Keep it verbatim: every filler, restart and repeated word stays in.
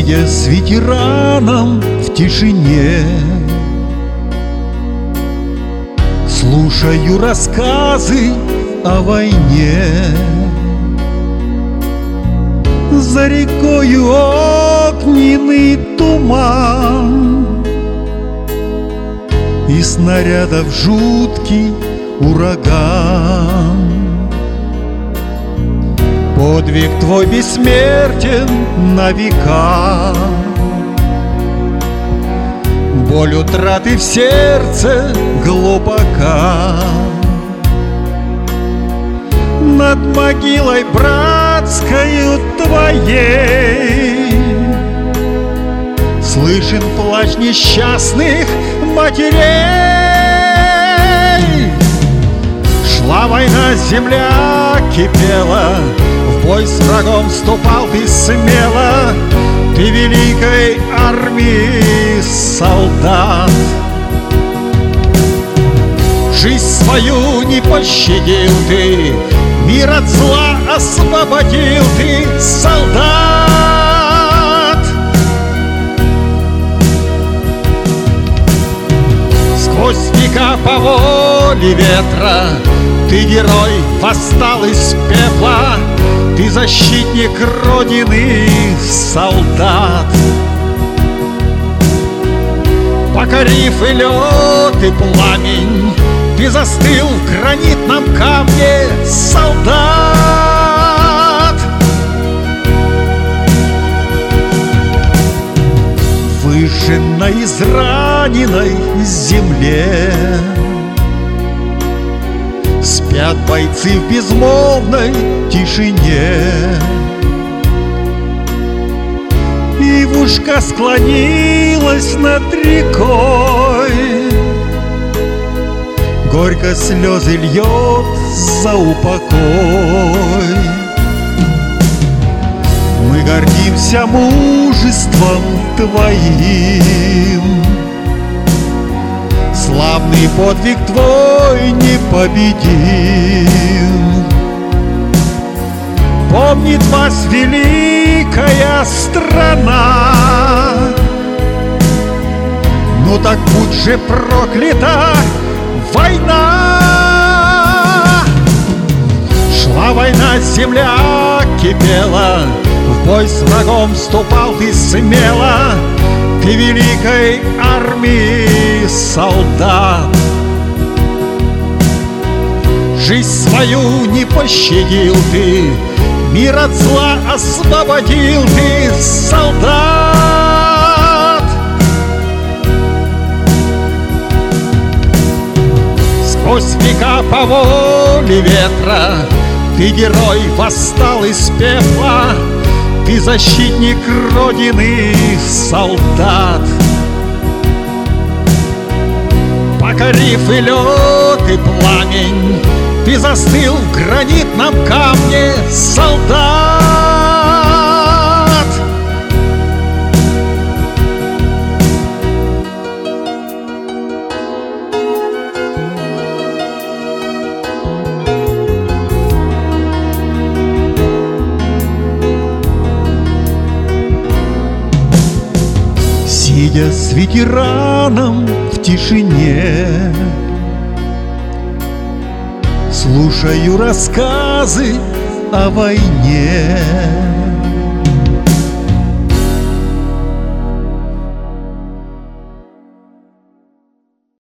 Сидя с ветераном в тишине, слушаю рассказы о войне. За рекою огненный туман, и снарядов жуткий ураган. Подвиг твой бессмертен на века, боль утраты в сердце глубока. Над могилой братскою твоей слышен плач несчастных матерей. Шла война, земля кипела, в бой с врагом вступал ты смело, ты великой армии солдат. Жизнь свою не пощадил ты, мир от зла освободил ты, солдат. Сквозь века по воле ветра ты герой восстал из пепла, ты защитник Родины, солдат. Покорив и лед, и пламень, ты застыл в гранитном камне, солдат. Выжженной, израненной земле спят бойцы в безмолвной тишине. Ивушка склонилась над рекой, горько слезы льет за упокой. Мы гордимся мужеством твоим, славный подвиг твой непобедим. Помнит вас великая страна, ну так будь же проклята война. Шла война, земля кипела, в бой с врагом вступал ты смело, ты великой армии солдат. Жизнь свою не пощадил ты, мир от зла освободил ты, солдат. Сквозь века по воле ветра ты герой восстал из пепла, ты защитник Родины, солдат. Покорив и лед, и пламень, ты застыл в гранитном камне, солдат. Сидя с ветераном в тишине, слушаю рассказы о войне.